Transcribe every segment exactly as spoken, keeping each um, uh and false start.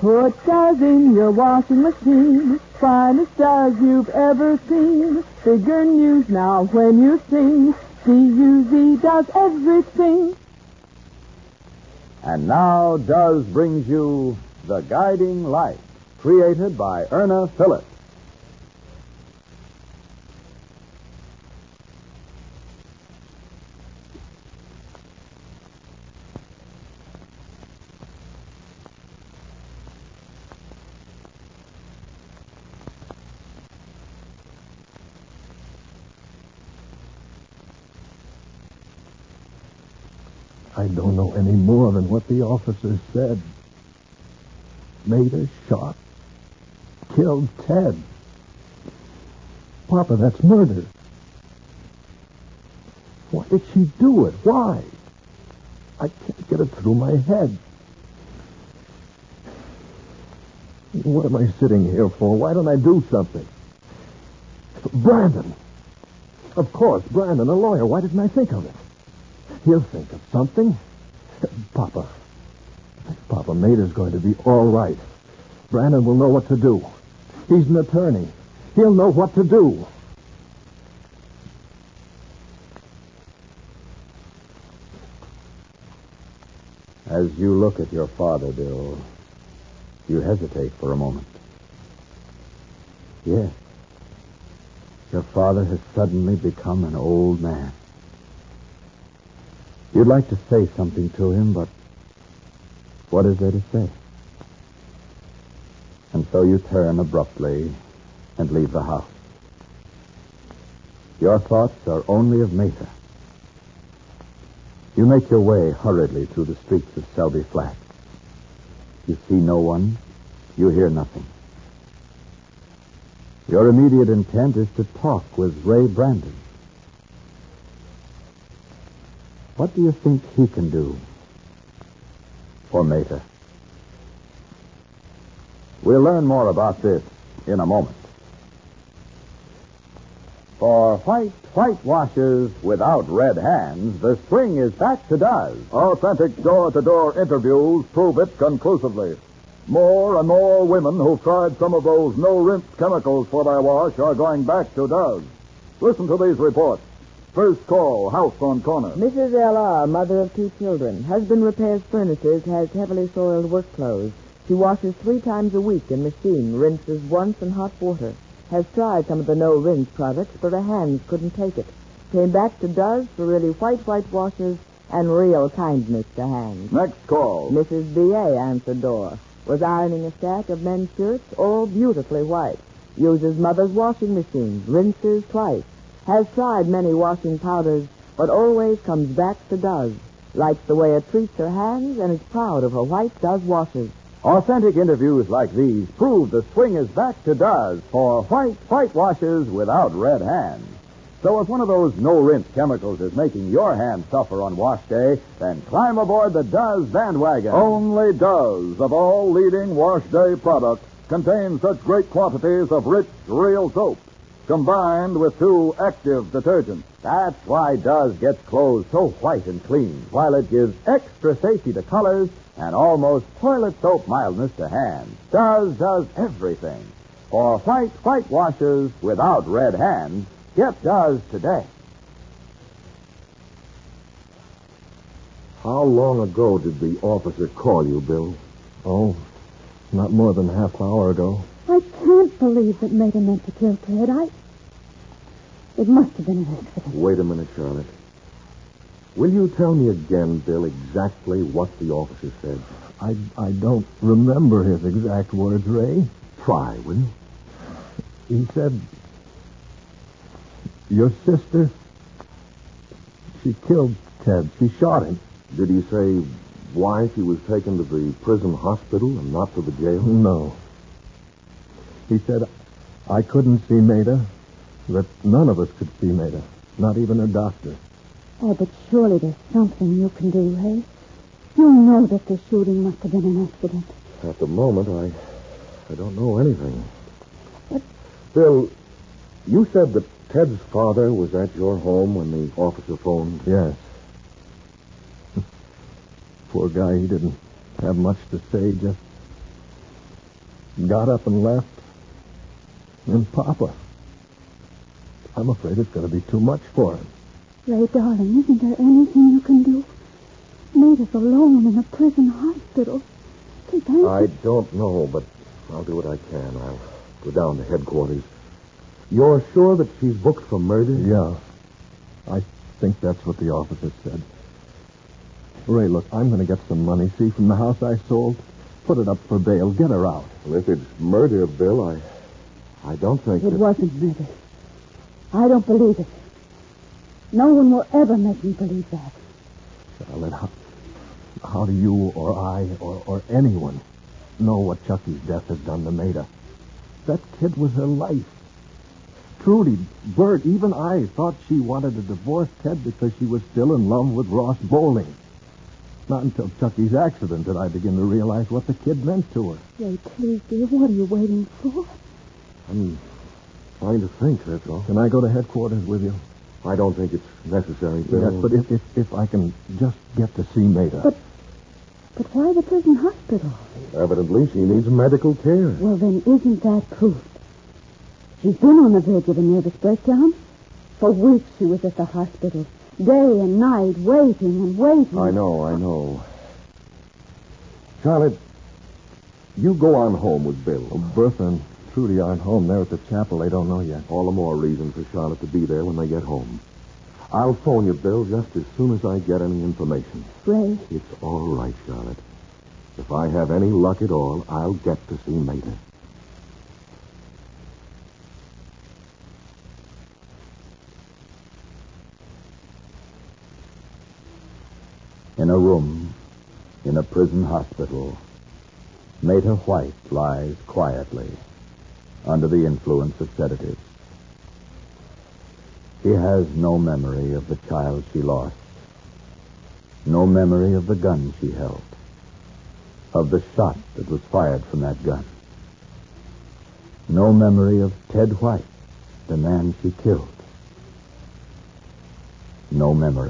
Put Duz in your washing machine, finest Duz you've ever seen. Figure news now when you sing. D U Z does everything. And now Duz brings you The Guiding Light, created by Erna Phillips. I don't know any more than what the officer said. Maida shot, killed Ted. Papa, that's murder. Why did she do it? Why? I can't get it through my head. What am I sitting here for? Why don't I do something? Brandon. Of course, Brandon, a lawyer. Why didn't I think of it? He'll think of something. Papa. Papa, Maida's going to be all right. Brandon will know what to do. He's an attorney. He'll know what to do. As you look at your father, Bill, you hesitate for a moment. Yes. Your father has suddenly become an old man. You'd like to say something to him, but what is there to say? And so you turn abruptly and leave the house. Your thoughts are only of Maida. You make your way hurriedly through the streets of Selby Flats. You see no one. You hear nothing. Your immediate intent is to talk with Ray Brandon. What do you think he can do for Maida? We'll learn more about this in a moment. For white whitewashers without red hands, the spring is back to Duz. Authentic door-to-door interviews prove it conclusively. More and more women who've tried some of those no-rinse chemicals for their wash are going back to Duz. Listen to these reports. First call, house on corner. Missus L R, mother of two children. Husband repairs furnaces, has heavily soiled work clothes. She washes three times a week in machine, rinses once in hot water. Has tried some of the no-rinse products, but her hands couldn't take it. Came back to Duz for really white whitewashers and real kindness to hands. Next call. Missus B A answered door. Was ironing a stack of men's shirts, all beautifully white. Uses mother's washing machine, rinses twice. Has tried many washing powders, but always comes back to Duz. Likes the way it treats her hands and is proud of her white Duz washes. Authentic interviews like these prove the swing is back to Duz for white whitewashers without red hands. So if one of those no-rinse chemicals is making your hands suffer on wash day, then climb aboard the Duz bandwagon. Only Duz, of all leading wash day products, contains such great quantities of rich, real soap, combined with two active detergents. That's why Duz gets clothes so white and clean, while it gives extra safety to colors and almost toilet soap mildness to hands. Duz does everything. For white whitewashers without red hands, get Duz today. How long ago did the officer call you, Bill? Oh, not more than a half hour ago. I can't believe that Maida meant to kill Ted. I... It must have been an accident. Wait a minute, Charlotte. Will you tell me again, Bill, exactly what the officer said? I, I don't remember his exact words, Ray. Try, will you? He said, your sister, she killed Ted. She shot him. Did he say why she was taken to the prison hospital and not to the jail? No. He said, I couldn't see Maida, that none of us could see Maida, not even her doctor. Oh, but surely there's something you can do, Ray. You know that the shooting must have been an accident. At the moment, I I don't know anything. But... Bill, you said that Ted's father was at your home when the officer phoned? Yes. Poor guy, he didn't have much to say, just got up and left. And Papa. I'm afraid it's going to be too much for him. Ray, darling, isn't there anything you can do? Mater's alone in a prison hospital. Keep answering. I don't know, but I'll do what I can. I'll go down to headquarters. You're sure that she's booked for murder? Yeah. I think that's what the officer said. Ray, look, I'm going to get some money, see, from the house I sold. Put it up for bail. Get her out. Well, if it's murder, Bill, I... I don't think It that... wasn't murder. I don't believe it. No one will ever make me believe that. Charlotte, how, how do you or I or, or anyone know what Chucky's death has done to Maida? That kid was her life. Trudy, Bert, even I thought she wanted to divorce Ted because she was still in love with Ross Bowling. Not until Chucky's accident did I begin to realize what the kid meant to her. Ray, please, dear, what are you waiting for? I'm trying to think, that's all. Can I go to headquarters with you? I don't think it's necessary, Bill. Yes, but if, if, if I can just get to see Maida. But, but why the prison hospital? Evidently, she needs medical care. Well, then, isn't that proof? She's been on the verge of a nervous breakdown. For weeks she was at the hospital, day and night, waiting and waiting. I know, I know. Charlotte, you go on home with Bill. Well, Bertha and Trudy aren't home. They're at the chapel. They don't know yet. All the more reason for Charlotte to be there when they get home. I'll phone you, Bill, just as soon as I get any information. Ray. It's all right, Charlotte. If I have any luck at all, I'll get to see Maida. In a room, in a prison hospital, Maida White lies quietly under the influence of sedatives. She has no memory of the child she lost, no memory of the gun she held, of the shot that was fired from that gun, no memory of Ted White, the man she killed. No memory.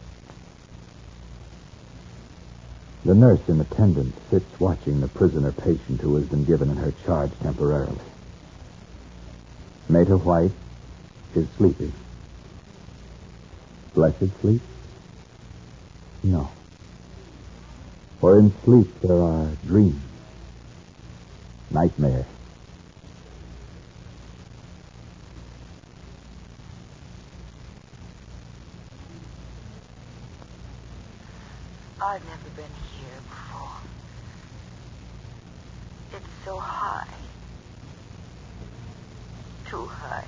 The nurse in attendance sits watching the prisoner patient who has been given in her charge temporarily. Maida White is sleeping. Blessed sleep? No. For in sleep there are dreams, nightmares. I've never been here before. It's so high. Too high.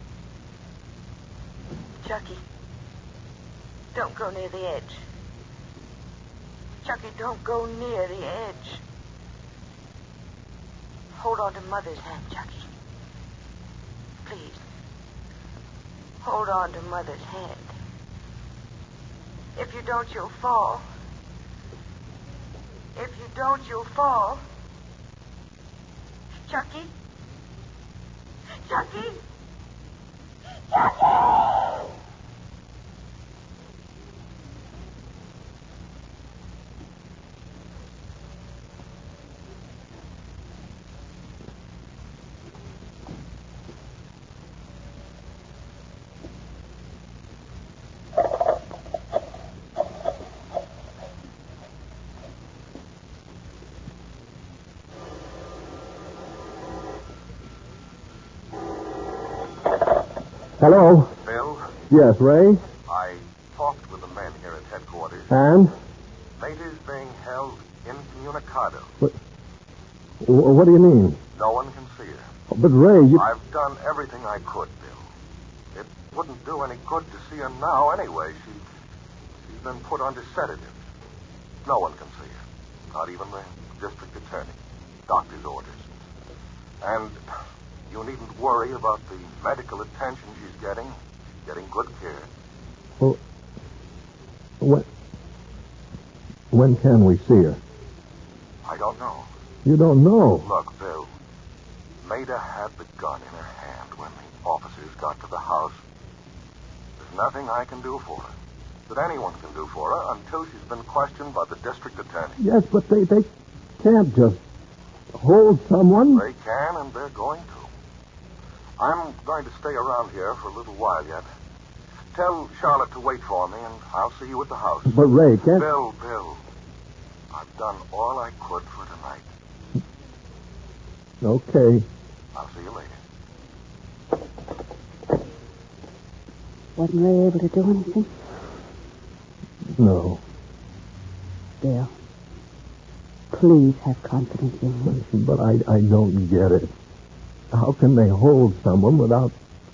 Chucky, don't go near the edge. Chucky, don't go near the edge. Hold on to Mother's hand, Chucky. Please. Hold on to Mother's hand. If you don't, you'll fall. If you don't, you'll fall. Chucky? Chucky? Chucky! Hello? Bill, Yes, Ray? I talked with the men here at headquarters. And? Mater's being held incommunicado. What, what do you mean? No one can see her. But, Ray, you... I've done everything I could, Bill. It wouldn't do any good to see her now anyway. She, she's been put under sedatives. No one can see her. Not even the district attorney. Doctor's orders. And you needn't worry about the medical attention she's getting. She's getting good care. Well, when, when can we see her? I don't know. You don't know. Look, Bill. Maida had the gun in her hand when the officers got to the house. There's nothing I can do for her. That anyone can do for her until she's been questioned by the district attorney. Yes, but they, they can't just hold someone? They can, and they're going to. I'm going to stay around here for a little while yet. Tell Charlotte to wait for me, and I'll see you at the house. But, Ray, can't... Bill, Bill, I've done all I could for tonight. Okay. I'll see you later. Wasn't Ray able to do anything? No. Bill, please have confidence in me. But I, I don't get it. How can they hold someone without...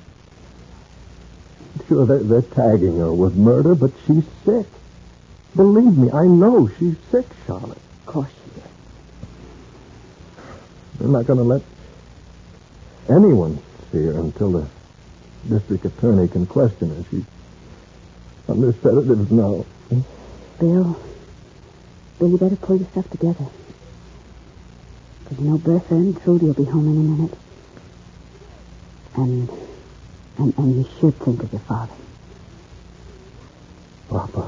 Sure, they're, they're tagging her with murder, but she's sick. Believe me, I know she's sick, Charlotte. Of course she is. They're not going to let anyone see her until the district attorney can question her. She's under sedatives now. Bill, Bill, you better pull yourself together. Because you know Bertha and Trudy will be home in a minute. And, and, and you should think of your father. Papa.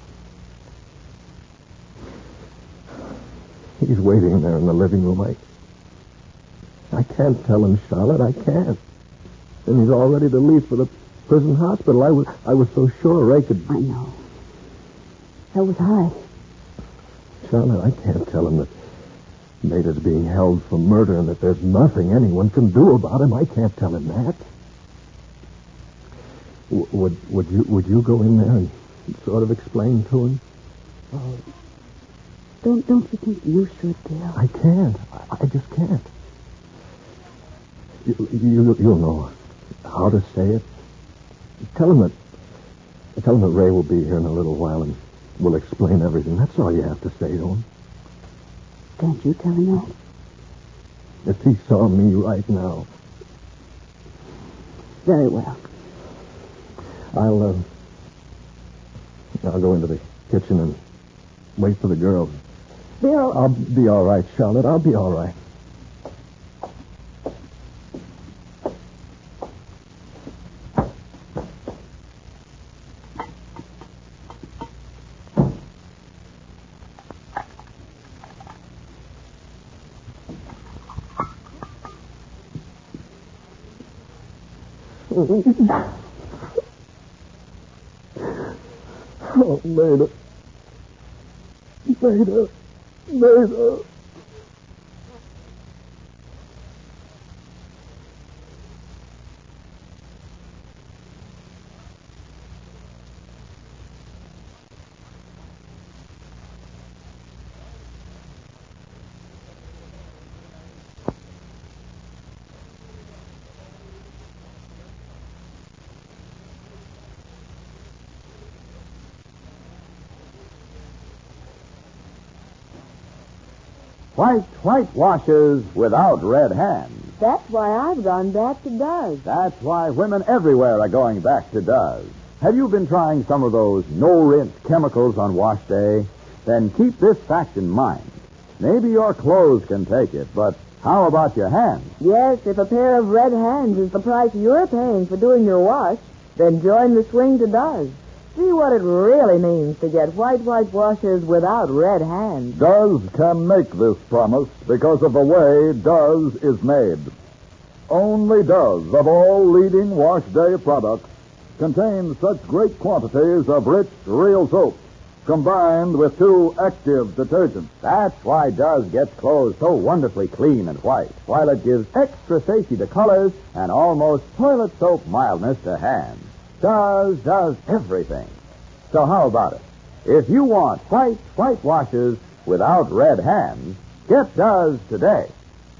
He's waiting there in the living room. I, I can't tell him, Charlotte. I can't. And he's all ready to leave for the prison hospital. I was, I was so sure Ray could... I know. So was I. Charlotte, I can't tell him that Mater's being held for murder and that there's nothing anyone can do about him. I can't tell him that. W- would would you would you go in there and sort of explain to him? Oh, don't don't you think you should, Bill? I can't. I, I just can't. You, you you'll know how to say it. Tell him that. Tell him that Ray will be here in a little while and we'll explain everything. That's all you have to say to him. Can't you tell him that? If he saw me right now. Very well. I'll, uh, I'll go into the kitchen and wait for the girls. Bill... I'll be all right, Charlotte. I'll be all right. Oh, Mater. Mater. Mater. White, white washes without red hands. That's why I've gone back to Duz. That's why women everywhere are going back to Duz. Have you been trying some of those no-rinse chemicals on wash day? Then keep this fact in mind. Maybe your clothes can take it, but how about your hands? Yes, if a pair of red hands is the price you're paying for doing your wash, then join the swing to Duz. See what it really means to get white, white washes without red hands. Duz can make this promise because of the way Duz is made. Only Duz, of all leading wash day products, contains such great quantities of rich, real soap, combined with two active detergents. That's why Duz gets clothes so wonderfully clean and white, while it gives extra safety to colors and almost toilet soap mildness to hands. Duz does everything. So how about it? If you want white, white washes without red hands, get Duz today.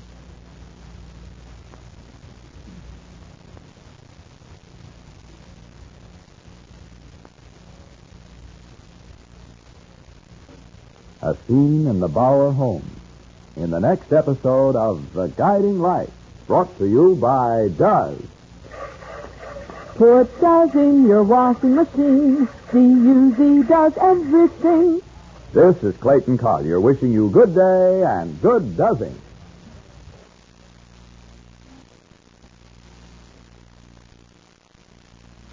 A scene in the Bauer home in the next episode of The Guiding Light, brought to you by Duz. Put Duz in your washing machine. D U Z does everything. This is Clayton Collier wishing you good day and good Duzing.